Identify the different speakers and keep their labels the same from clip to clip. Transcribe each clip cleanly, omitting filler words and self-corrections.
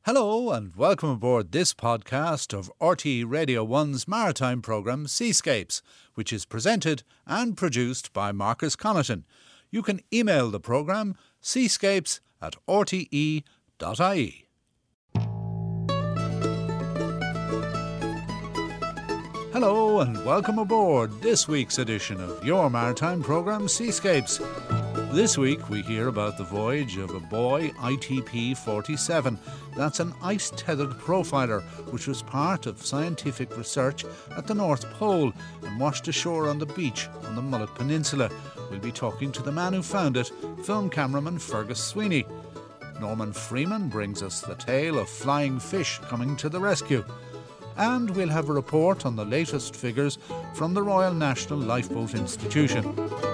Speaker 1: Hello and welcome aboard this podcast of RTE Radio 1's maritime programme Seascapes, which is presented and produced by Marcus Connaughton. You can email the programme seascapes@rte.ie. Hello and welcome aboard this week's edition of your maritime programme Seascapes. This week we hear about the voyage of a buoy ITP-47. That's an ice-tethered profiler which was part of scientific research at the North Pole and washed ashore on the beach on the Mullet Peninsula. We'll be talking to the man who found it, film cameraman Fergus Sweeney. Norman Freeman brings us the tale of flying fish coming to the rescue. And we'll have a report on the latest figures from the Royal National Lifeboat Institution.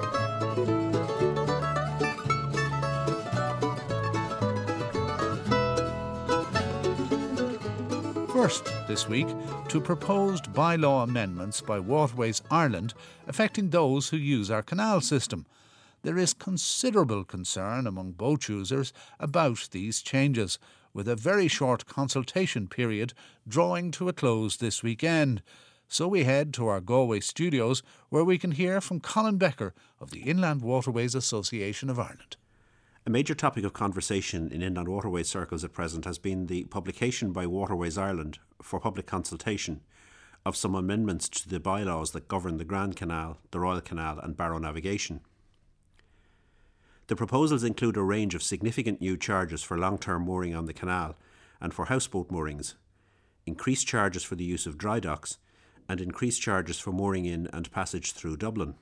Speaker 1: First this week to proposed bylaw amendments by Waterways Ireland affecting those who use our canal system. There is considerable concern among boat users about these changes, with a very short consultation period drawing to a close this weekend. So we head to our Galway studios where we can hear from Colin Becker of the Inland Waterways Association of Ireland.
Speaker 2: A major topic of conversation in inland waterways circles at present has been the publication by Waterways Ireland for public consultation of some amendments to the bylaws that govern the Grand Canal, the Royal Canal and Barrow navigation. The proposals include a range of significant new charges for long-term mooring on the canal and for houseboat moorings, increased charges for the use of dry docks, and increased charges for mooring in and passage through Dublin.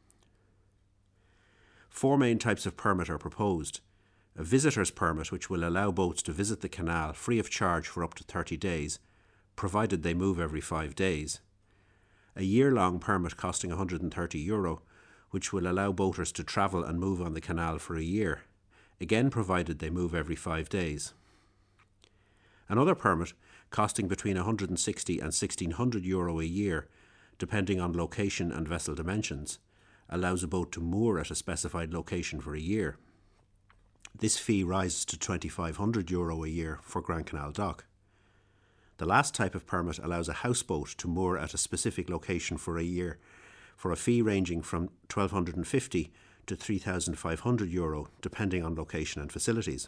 Speaker 2: 4 main types of permit are proposed. A visitor's permit, which will allow boats to visit the canal free of charge for up to 30 days, provided they move every 5 days. A year-long permit costing €130, which will allow boaters to travel and move on the canal for a year, again provided they move every 5 days. Another permit, costing between €160 and €1,600 a year, depending on location and vessel dimensions, allows a boat to moor at a specified location for a year. This fee rises to €2,500 a year for Grand Canal Dock. The last type of permit allows a houseboat to moor at a specific location for a year for a fee ranging from €1,250 to €3,500 depending on location and facilities.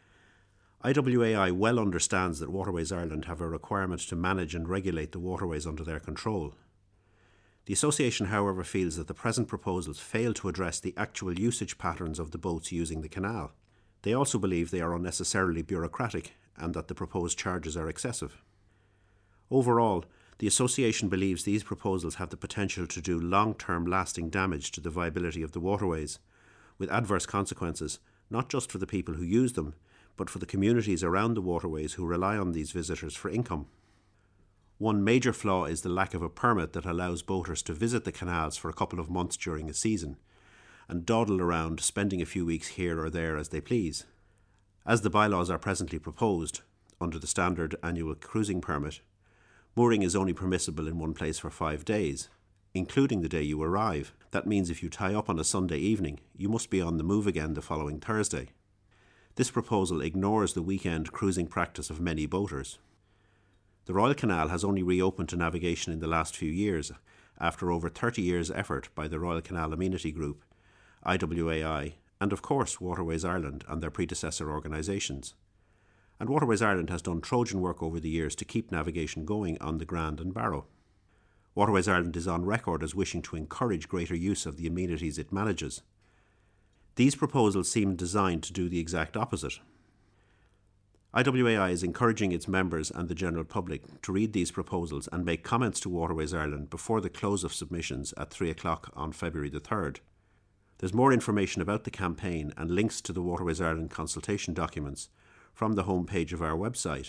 Speaker 2: IWAI well understands that Waterways Ireland have a requirement to manage and regulate the waterways under their control. The association, however, feels that the present proposals fail to address the actual usage patterns of the boats using the canal. They also believe they are unnecessarily bureaucratic and that the proposed charges are excessive. Overall, the association believes these proposals have the potential to do long-term lasting damage to the viability of the waterways, with adverse consequences not just for the people who use them, but for the communities around the waterways who rely on these visitors for income. One major flaw is the lack of a permit that allows boaters to visit the canals for a couple of months during a season and dawdle around, spending a few weeks here or there as they please. As the bylaws are presently proposed, under the standard annual cruising permit, mooring is only permissible in one place for 5 days, including the day you arrive. That means if you tie up on a Sunday evening, you must be on the move again the following Thursday. This proposal ignores the weekend cruising practice of many boaters. The Royal Canal has only reopened to navigation in the last few years, after over 30 years' effort by the Royal Canal Amenity Group, IWAI, and of course Waterways Ireland and their predecessor organisations. And Waterways Ireland has done Trojan work over the years to keep navigation going on the Grand and Barrow. Waterways Ireland is on record as wishing to encourage greater use of the amenities it manages. These proposals seem designed to do the exact opposite. IWAI is encouraging its members and the general public to read these proposals and make comments to Waterways Ireland before the close of submissions at 3 o'clock on February the 3rd. There's more information about the campaign and links to the Waterways Ireland consultation documents from the homepage of our website,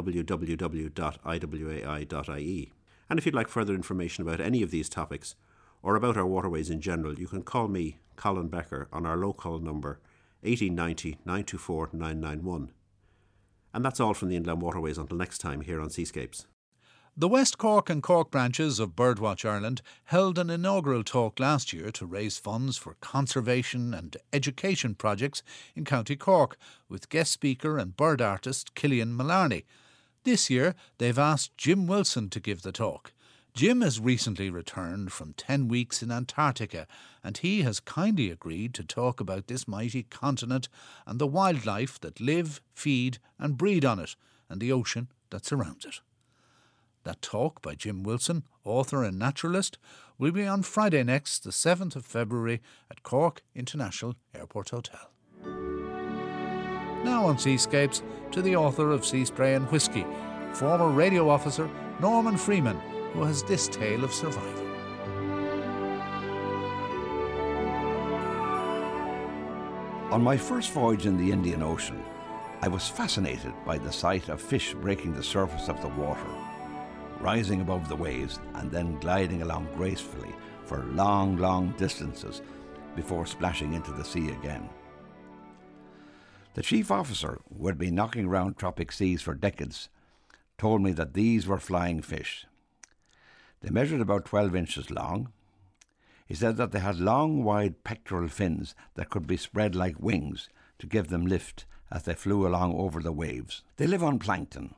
Speaker 2: www.iwai.ie. And if you'd like further information about any of these topics, or about our waterways in general, you can call me, Colin Becker, on our local number 1890 924 991. And that's all from the Inland Waterways until next time here on Seascapes.
Speaker 1: The West Cork and Cork branches of Birdwatch Ireland held an inaugural talk last year to raise funds for conservation and education projects in County Cork, with guest speaker and bird artist Killian Mallarney. This year, they've asked Jim Wilson to give the talk. Jim has recently returned from 10 weeks in Antarctica, and he has kindly agreed to talk about this mighty continent and the wildlife that live, feed and breed on it, and the ocean that surrounds it. That talk by Jim Wilson, author and naturalist, will be on Friday next, the 7th of February, at Cork International Airport Hotel. Now on Seascapes, to the author of Sea Spray and Whisky, former radio officer Norman Freeman, who has this tale of survival.
Speaker 3: On my first voyage in the Indian Ocean, I was fascinated by the sight of fish breaking the surface of the water, rising above the waves and then gliding along gracefully for long, long distances before splashing into the sea again. The chief officer, who had been knocking around tropic seas for decades, told me that these were flying fish. They measured about 12 inches long. He said that they had long, wide pectoral fins that could be spread like wings to give them lift as they flew along over the waves. They live on plankton.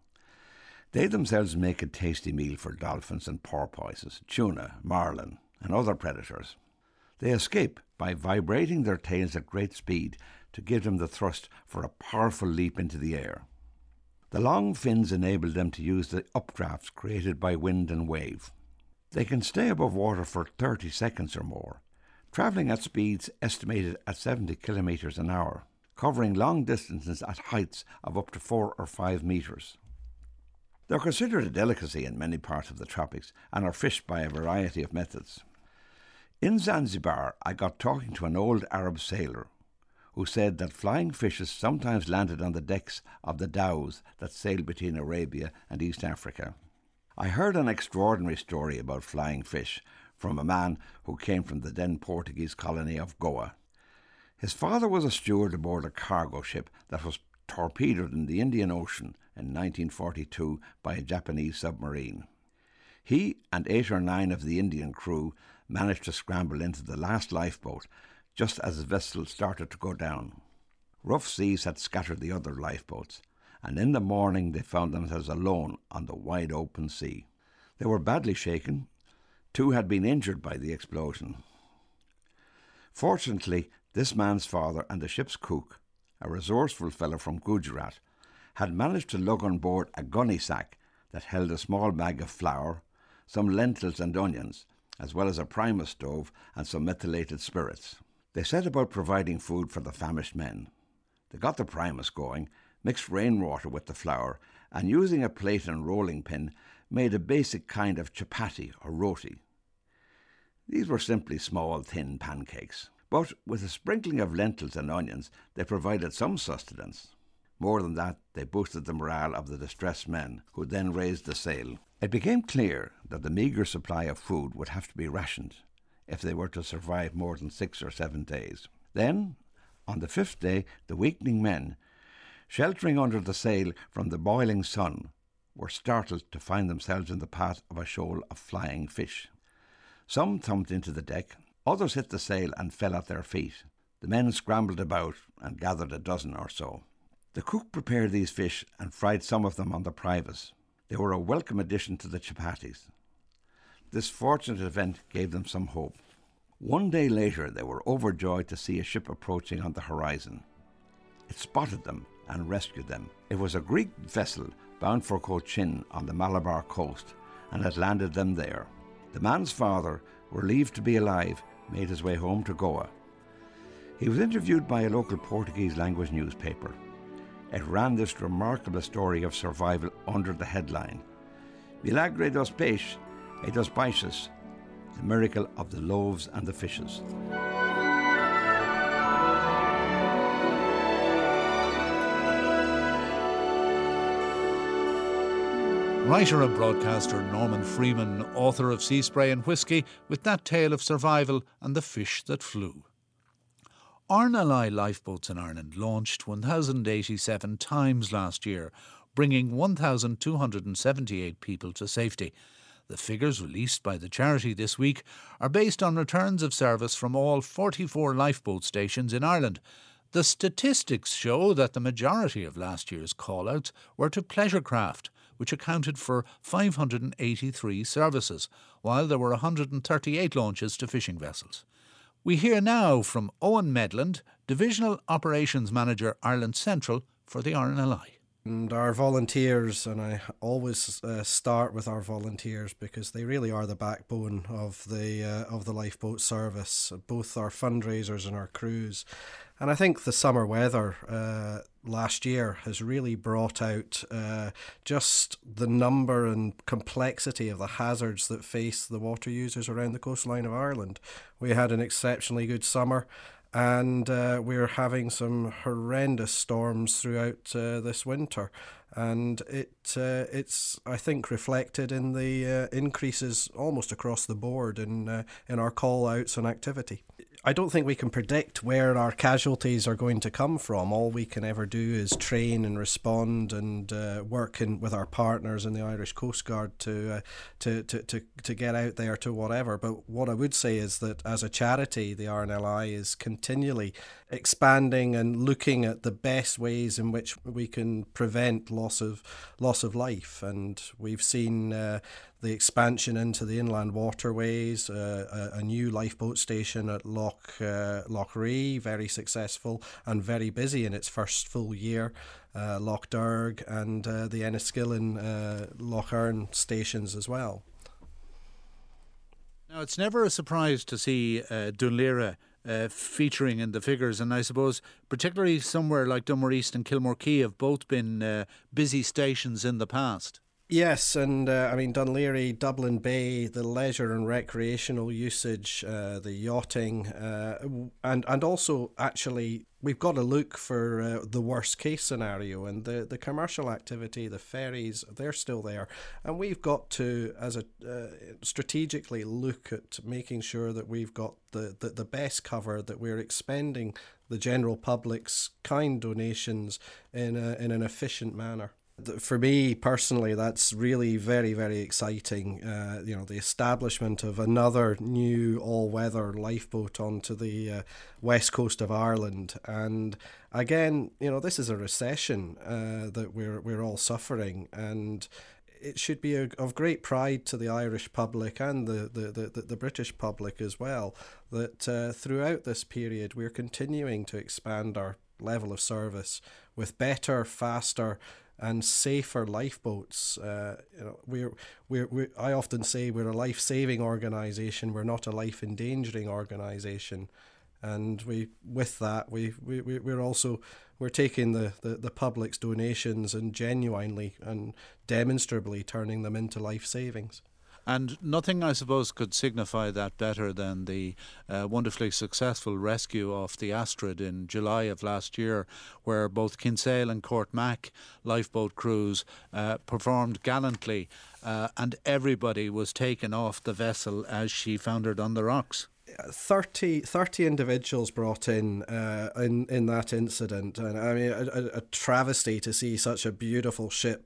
Speaker 3: They themselves make a tasty meal for dolphins and porpoises, tuna, marlin, and other predators. They escape by vibrating their tails at great speed to give them the thrust for a powerful leap into the air. The long fins enable them to use the updrafts created by wind and wave. They can stay above water for 30 seconds or more, travelling at speeds estimated at 70 kilometres an hour, covering long distances at heights of up to 4 or 5 metres. They're considered a delicacy in many parts of the tropics and are fished by a variety of methods. In Zanzibar, I got talking to an old Arab sailor who said that flying fishes sometimes landed on the decks of the dhows that sailed between Arabia and East Africa. I heard an extraordinary story about flying fish from a man who came from the then Portuguese colony of Goa. His father was a steward aboard a cargo ship that was torpedoed in the Indian Ocean in 1942 by a Japanese submarine. He and 8 or 9 of the Indian crew managed to scramble into the last lifeboat just as the vessel started to go down. Rough seas had scattered the other lifeboats, and in the morning they found themselves alone on the wide open sea. They were badly shaken. 2 had been injured by the explosion. Fortunately, this man's father and the ship's cook, a resourceful fellow from Gujarat, had managed to lug on board a gunny sack that held a small bag of flour, some lentils and onions, as well as a primus stove and some methylated spirits. They set about providing food for the famished men. They got the primus going, mixed rainwater with the flour, and using a plate and rolling pin, made a basic kind of chapati or roti. These were simply small, thin pancakes, but with a sprinkling of lentils and onions, they provided some sustenance. More than that, they boosted the morale of the distressed men, who then raised the sail. It became clear that the meagre supply of food would have to be rationed if they were to survive more than 6 or 7 days. Then, on the 5th day, the weakening men, sheltering under the sail from the boiling sun, were startled to find themselves in the path of a shoal of flying fish. Some thumped into the deck, others hit the sail and fell at their feet. The men scrambled about and gathered a dozen or so. The cook prepared these fish and fried some of them on the primus. They were a welcome addition to the chapatis. This fortunate event gave them some hope. 1 day later, they were overjoyed to see a ship approaching on the horizon. It spotted them and rescued them. It was a Greek vessel bound for Cochin on the Malabar coast, and had landed them there. The man's father, relieved to be alive, made his way home to Goa. He was interviewed by a local Portuguese language newspaper. It ran this remarkable story of survival under the headline, Milagre dos Peixes e dos Peixes, the miracle of the loaves and the fishes.
Speaker 1: Writer and broadcaster Norman Freeman, author of Sea Spray and Whisky, with that tale of survival and the fish that flew. RNLI lifeboats in Ireland launched 1,087 times last year, bringing 1,278 people to safety. The figures released by the charity this week are based on returns of service from all 44 lifeboat stations in Ireland. The statistics show that the majority of last year's call-outs were to pleasure craft, which accounted for 583 services, while there were 138 launches to fishing vessels. We hear now from Owen Medland, Divisional Operations Manager, Ireland Central for the RNLI.
Speaker 4: And our volunteers, and I always start with our volunteers because they really are the backbone of the lifeboat service, both our fundraisers and our crews. And I think the summer weather last year has really brought out just the number and complexity of the hazards that face the water users around the coastline of Ireland. We had an exceptionally good summer, and we're having some horrendous storms throughout this winter. And it's I think reflected in the increases almost across the board in our call outs and activity. I don't think we can predict where our casualties are going to come from. All we can ever do is train and respond and work with our partners in the Irish Coast Guard to get out there to whatever. But what I would say is that as a charity, the RNLI is continually expanding and looking at the best ways in which we can prevent loss of life. And we've seen the expansion into the inland waterways, a new lifeboat station at Loch Ree, very successful and very busy in its first full year, Loch Derg and the Enniskillen Loch Earn stations as well.
Speaker 1: Now, it's never a surprise to see Dún Laoghaire featuring in the figures, and I suppose particularly somewhere like Dunmore East and Kilmore Quay have both been busy stations in the past.
Speaker 4: Yes, and I mean Dún Laoghaire, Dublin Bay, the leisure and recreational usage, the yachting, and also actually we've got to look for the worst case scenario, and the commercial activity, the ferries, they're still there, and we've got to strategically look at making sure that we've got the best cover, that we're expending the general public's kind donations in an efficient manner. For me personally, that's really very, very exciting. The establishment of another new all-weather lifeboat onto the west coast of Ireland, and again, this is a recession that we're all suffering, and it should be of great pride to the Irish public and the British public as well that throughout this period we're continuing to expand our level of service with better, faster and safer lifeboats. I often say we're a life-saving organisation. We're not a life-endangering organisation, and we're taking the public's donations and genuinely and demonstrably turning them into life savings.
Speaker 1: And nothing, I suppose, could signify that better than the wonderfully successful rescue of the Astrid in July of last year, where both Kinsale and Courtmac lifeboat crews performed gallantly, and everybody was taken off the vessel as she foundered on the rocks.
Speaker 4: 30 individuals brought in that incident, and I mean a travesty to see such a beautiful ship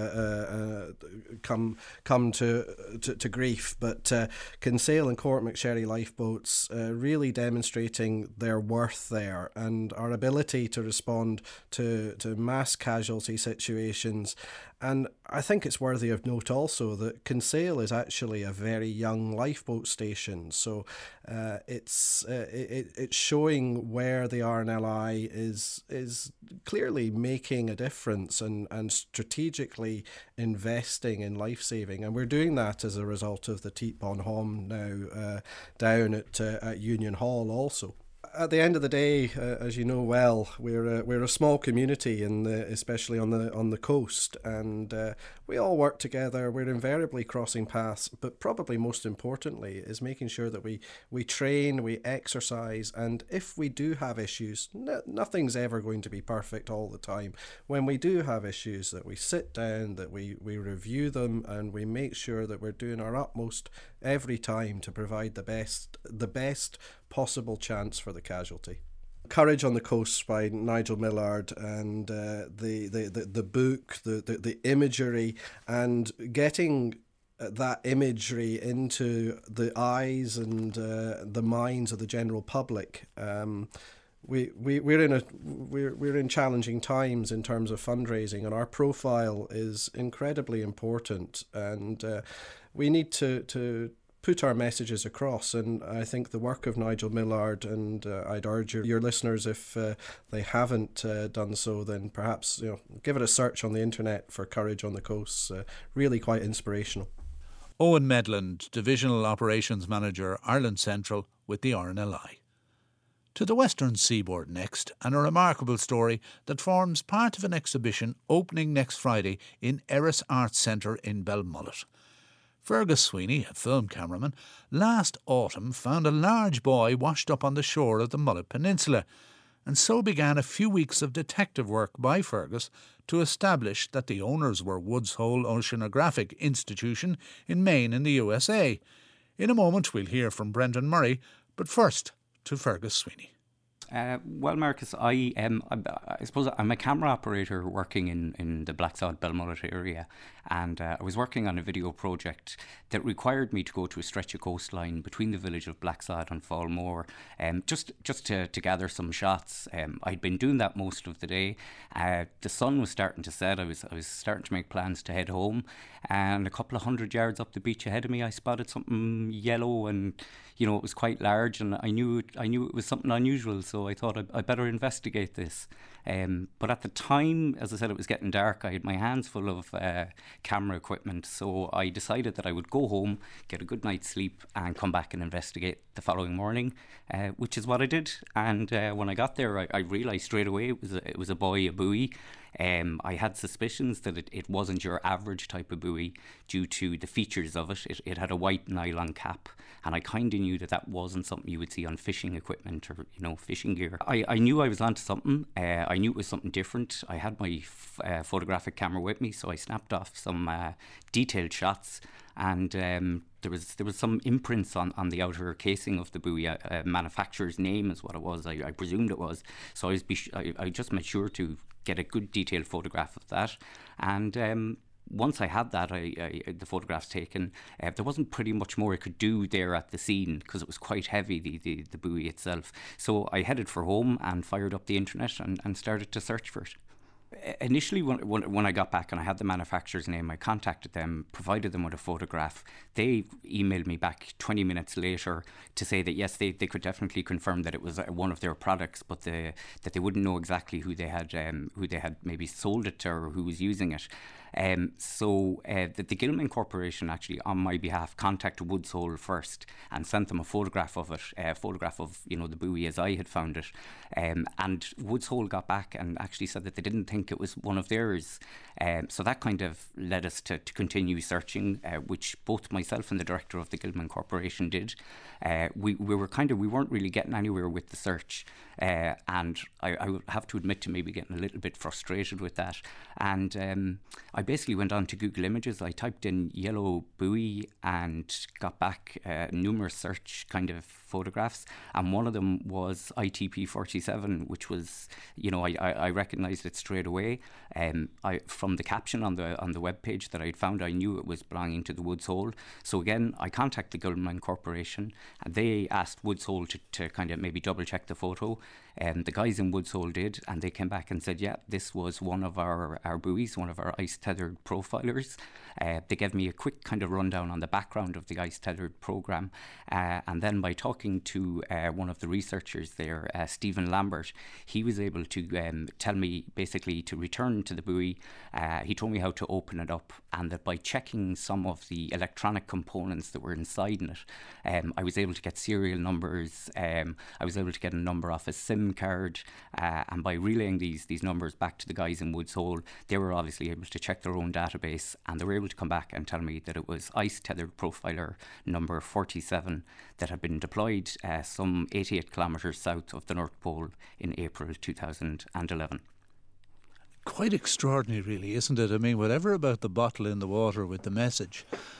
Speaker 4: come to grief. But Kinsale and Courtmac Sherry lifeboats really demonstrating their worth there and our ability to respond to mass casualty situations. And I think it's worthy of note also that Kinsale is actually a very young lifeboat station, so it's showing where the RNLI is clearly making a difference and strategically investing in life saving, and we're doing that as a result of the Teep on Hom now down at Union Hall also. At the end of the day, as you know well, we're a small community, especially on the coast, and we all work together. We're invariably crossing paths, but probably most importantly is making sure that we train, we exercise, and if we do have issues, nothing's ever going to be perfect all the time. When we do have issues, that we sit down, that we review them, and we make sure that we're doing our utmost every time to provide the best possible chance for the casualty. Courage on the Coast by Nigel Millard, and the book, the imagery, and getting that imagery into the eyes and the minds of the general public. We're in challenging times in terms of fundraising, and our profile is incredibly important, and we need to put our messages across. And I think the work of Nigel Millard, and I'd urge your listeners, if they haven't done so, then perhaps give it a search on the internet for Courage on the Coast. Really quite inspirational.
Speaker 1: Owen Medland, Divisional Operations Manager, Ireland Central with the RNLI. To the Western Seaboard next, and a remarkable story that forms part of an exhibition opening next Friday in Erris Arts Centre in Belmullet. Fergus Sweeney, a film cameraman, last autumn found a large buoy washed up on the shore of the Mullet Peninsula, and so began a few weeks of detective work by Fergus to establish that the owners were Woods Hole Oceanographic Institution in Maine in the USA. In a moment we'll hear from Brendan Murray, but first to Fergus Sweeney.
Speaker 5: Well, Marcus, I suppose I'm a camera operator working in the Blacksod Belmullet area, and I was working on a video project that required me to go to a stretch of coastline between the village of Blacksod and Fallmore, just to gather some shots. I'd been doing that most of the day. The sun was starting to set. I was starting to make plans to head home, and a couple of 100 yards up the beach ahead of me, I spotted something yellow, and it was quite large, and I knew it was something unusual. So I thought I better investigate this. But at the time, as I said, it was getting dark. I had my hands full of camera equipment, so I decided that I would go home, get a good night's sleep, and come back and investigate the following morning, which is what I did. And when I got there, I realised straight away it was a buoy, a buoy. I had suspicions that it wasn't your average type of buoy due to the features of it. It had a white nylon cap, and I kind of knew that wasn't something you would see on fishing equipment or fishing gear. I knew I was onto something. I knew it was something different. I had my photographic camera with me, so I snapped off some detailed shots, and there was some imprints on the outer casing of the buoy. Manufacturer's name is what it was. I presumed it was. So I just made sure to get a good detailed photograph of that, and once I had that, the photographs taken, there wasn't pretty much more I could do there at the scene because it was quite heavy, the buoy itself. So I headed for home and fired up the internet and started to search for it. Initially, when I got back and I had the manufacturer's name, I contacted them, provided them with a photograph. They emailed me back 20 minutes later to say that yes, they could definitely confirm that it was one of their products, but that they wouldn't know exactly who they had maybe sold it to or who was using it. So the Gilman Corporation actually, on my behalf, contacted Woods Hole first and sent them a photograph of it, a photograph of the buoy as I had found it. And Woods Hole got back and actually said that they didn't think it was one of theirs. So that kind of led us to continue searching, which both myself and the director of the Gilman Corporation did. We weren't really getting anywhere with the search, and I would have to admit to maybe getting a little bit frustrated with that. And I basically went on to Google Images. I typed in yellow buoy and got back numerous search kind of photographs, and one of them was ITP 47, which was, I recognised it straight away. From the caption on the web page that I'd found, I knew it was belonging to the Woods Hole. So again, I contacted the Gilman Corporation, and they asked Woods Hole to kind of maybe double check the photo. The guys in Woods Hole did, and they came back and said, yeah, this was one of our buoys, one of our ice-tethered profilers. They gave me a quick kind of rundown on the background of the ice-tethered program, and then by talking to one of the researchers there, Stephen Lambert, he was able to tell me basically to return to the buoy. He told me how to open it up, and that by checking some of the electronic components that were inside in it, I was able to get serial numbers. I was able to get a number off a SIM card, and by relaying these numbers back to the guys in Woods Hole, they were obviously able to check their own database, and they were able to come back and tell me that it was ice-tethered profiler number 47 that had been deployed some 88 kilometres south of the North Pole in April 2011.
Speaker 1: Quite extraordinary, really, isn't it? I mean, whatever about the bottle in the water with the message,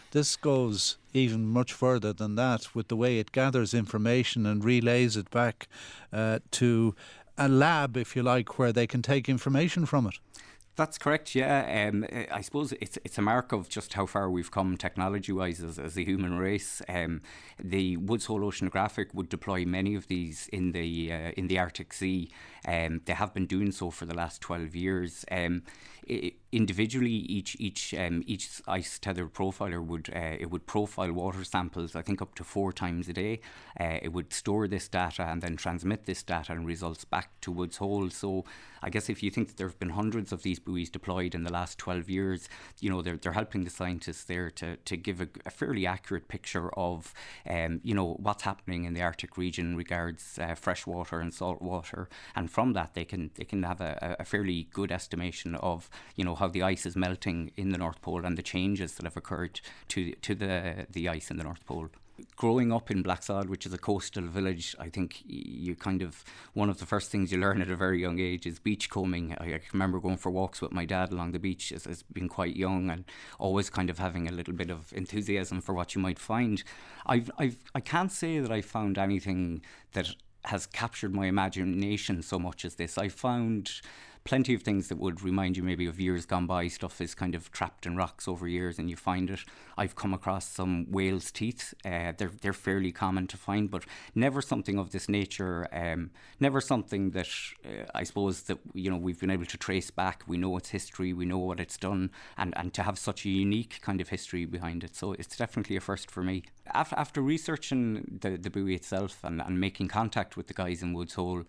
Speaker 1: This goes even much further than that with the way it gathers information and relays it back to a lab, if you like, where they can take information from it.
Speaker 5: That's correct, yeah. I suppose it's a mark of just how far we've come technology-wise as a human race. The Woods Hole Oceanographic would deploy many of these in the Arctic Sea. They have been doing so for the last 12 years. Individually, each ice tethered profiler would profile water samples, I think, up to 4 times a day. It would store this data and then transmit this data and results back to Woods Hole. So I guess if you think that there have been hundreds of these buoys deployed in the last 12 years, you know, they're helping the scientists there to give a fairly accurate picture of, you know, what's happening in the Arctic region regards fresh water and salt water. And from that, they can have a fairly good estimation of, you know, how the ice is melting in the North Pole and the changes that have occurred to the ice in the North Pole. Growing up in Blacksod, which is a coastal village, I think you kind of, one of the first things you learn at a very young age is beachcombing. I remember going for walks with my dad along the beach as being quite young and always kind of having a little bit of enthusiasm for what you might find. I can't say that I found anything that has captured my imagination so much as this. I found plenty of things that would remind you maybe of years gone by. Stuff is kind of trapped in rocks over years and you find it. I've come across some whale's teeth. They're fairly common to find, but never something of this nature. Never something that I suppose that, you know, we've been able to trace back. We know its history, we know what it's done, and to have such a unique kind of history behind it. So it's definitely a first for me. After researching the buoy itself and making contact with the guys in Woods Hole,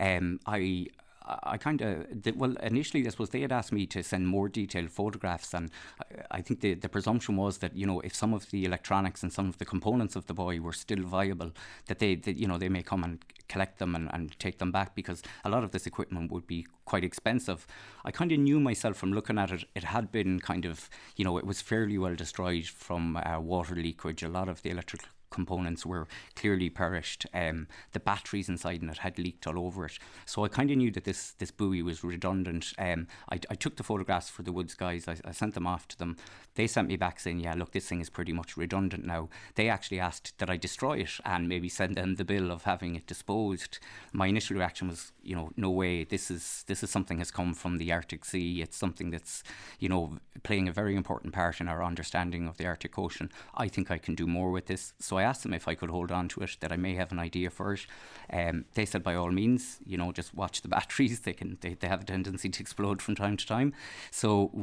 Speaker 5: I kind of, well, initially, I suppose they had asked me to send more detailed photographs, and I think the presumption was that, you know, if some of the electronics and some of the components of the buoy were still viable, that they you know, they may come and collect them and take them back, because a lot of this equipment would be quite expensive. I kind of knew myself from looking at it, it had been kind of, you know, it was fairly well destroyed from water leakage. A lot of the electrical components were clearly perished. The batteries inside it had leaked all over it. So I kind of knew that this buoy was redundant. I took the photographs for the Woods guys. I sent them off to them. They sent me back saying, yeah, look, this thing is pretty much redundant now. They actually asked that I destroy it and maybe send them the bill of having it disposed. My initial reaction was, you know, no way. This is something that's come from the Arctic Sea. It's something that's, you know, playing a very important part in our understanding of the Arctic Ocean. I think I can do more with this. So I asked them if I could hold on to it, that I may have an idea for it. They said, by all means, you know, just watch the batteries. They have a tendency to explode from time to time. So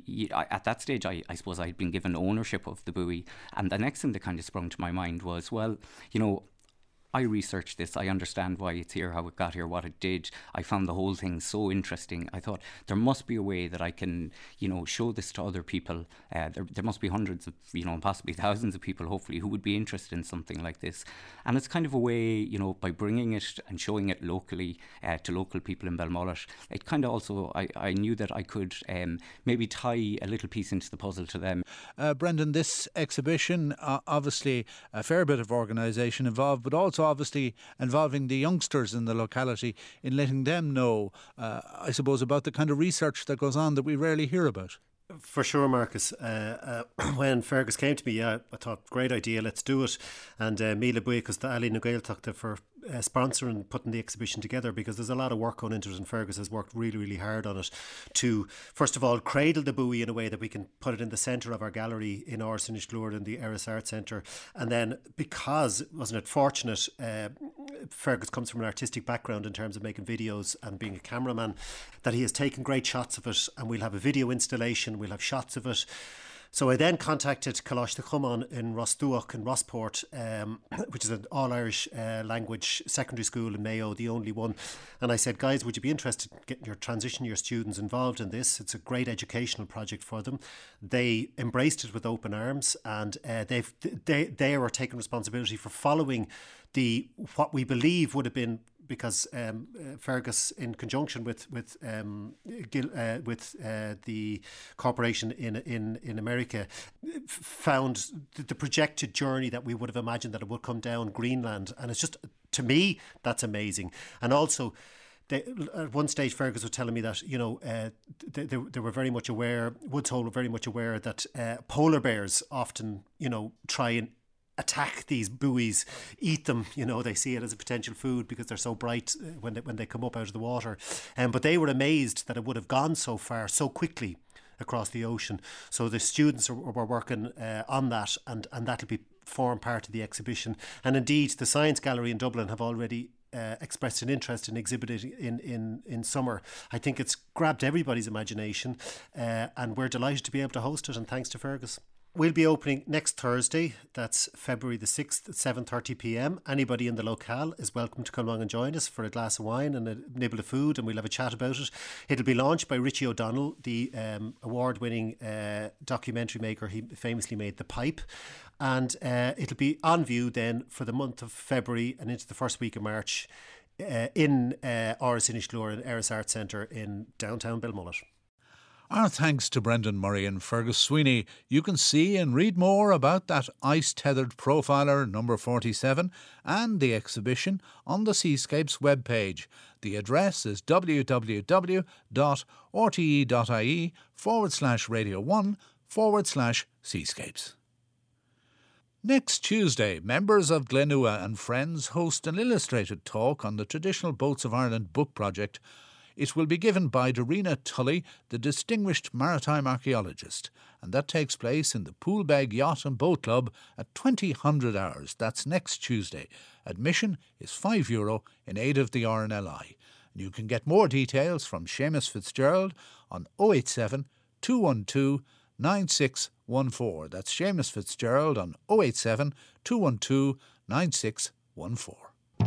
Speaker 5: at that stage, I suppose I'd been given ownership of the buoy. And the next thing that kind of sprung to my mind was, well, you know, I researched this. I understand why it's here, how it got here, what it did. I found the whole thing so interesting. I thought there must be a way that I can, you know, show this to other people. There must be hundreds of, you know, possibly thousands of people, hopefully, who would be interested in something like this. And it's kind of a way, you know, by bringing it and showing it locally to local people in Belmullet, it kind of also, I knew that I could maybe tie a little piece into the puzzle to them.
Speaker 1: Brendan, this exhibition, obviously a fair bit of organisation involved, but also obviously involving the youngsters in the locality in letting them know, I suppose, about the kind of research that goes on that we rarely hear about.
Speaker 6: For sure, Marcus. When Fergus came to me, I thought, great idea, let's do it. And Míle Buíochas the Ali Gaeltachta for sponsoring, putting the exhibition together, because there's a lot of work going into it, and Fergus has worked really, really hard on it to, first of all, cradle the buoy in a way that we can put it in the centre of our gallery in Orsinishglord in the Eris Art Centre. And then, because, wasn't it fortunate, Fergus comes from an artistic background in terms of making videos and being a cameraman, that he has taken great shots of it, and we'll have a video installation, we'll have shots of it. So I then contacted Coláiste Chumann in Rosdúach in Rossport, which is an all-Irish language secondary school in Mayo, the only one. And I said, guys, would you be interested in getting your transition year students involved in this? It's a great educational project for them. They embraced it with open arms, and they are taking responsibility for following what we believe would have been, because Fergus, in conjunction with the corporation in America, found the projected journey that we would have imagined that it would come down Greenland. And it's just, to me, that's amazing. And also, at one stage Fergus was telling me that, you know, they were very much aware, Woods Hole were very much aware that polar bears often, you know, try and attack these buoys, eat them. You know, they see it as a potential food because they're so bright when they come up out of the water. But they were amazed that it would have gone so far so quickly across the ocean. So the students were working on that, and that'll form part of the exhibition. And indeed, the Science Gallery in Dublin have already expressed an interest in exhibiting in summer. I think it's grabbed everybody's imagination, and we're delighted to be able to host it, and thanks to Fergus. We'll be opening next Thursday, that's February the 6th at 7:30pm. Anybody in the locale is welcome to come along and join us for a glass of wine and a nibble of food, and we'll have a chat about it. It'll be launched by Richie O'Donnell, the award-winning documentary maker. He famously made The Pipe. And it'll be on view then for the month of February and into the first week of March in Áras Inisglór and Eris Art Centre in downtown Belmullet.
Speaker 1: Our thanks to Brendan Murray and Fergus Sweeney. You can see and read more about that ice-tethered profiler number 47 and the exhibition on the Seascapes webpage. The address is www.rte.ie/radio1/Seascapes. Next Tuesday, members of Glenua and Friends host an illustrated talk on the Traditional Boats of Ireland book project. It will be given by Darina Tully, the distinguished maritime archaeologist, and that takes place in the Poolbeg Yacht and Boat Club at 2000 hours. That's next Tuesday. Admission is €5 in aid of the RNLI. And you can get more details from Seamus Fitzgerald on 087 212 9614. That's Seamus Fitzgerald on 087 212 9614.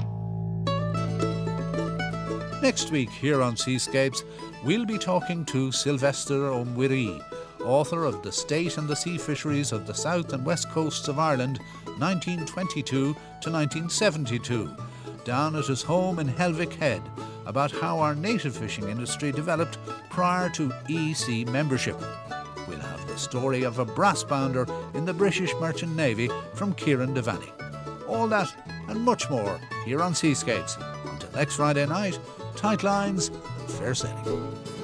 Speaker 1: Next week here on Seascapes, we'll be talking to Sylvester O'Mwiri, author of The State and the Sea Fisheries of the South and West Coasts of Ireland, 1922 to 1972, down at his home in Helvick Head, about how our native fishing industry developed prior to EC membership. We'll have the story of a brass bounder in the British Merchant Navy from Kieran Devaney. All that and much more here on Seascapes. Until next Friday night, tight lines and fair sailing.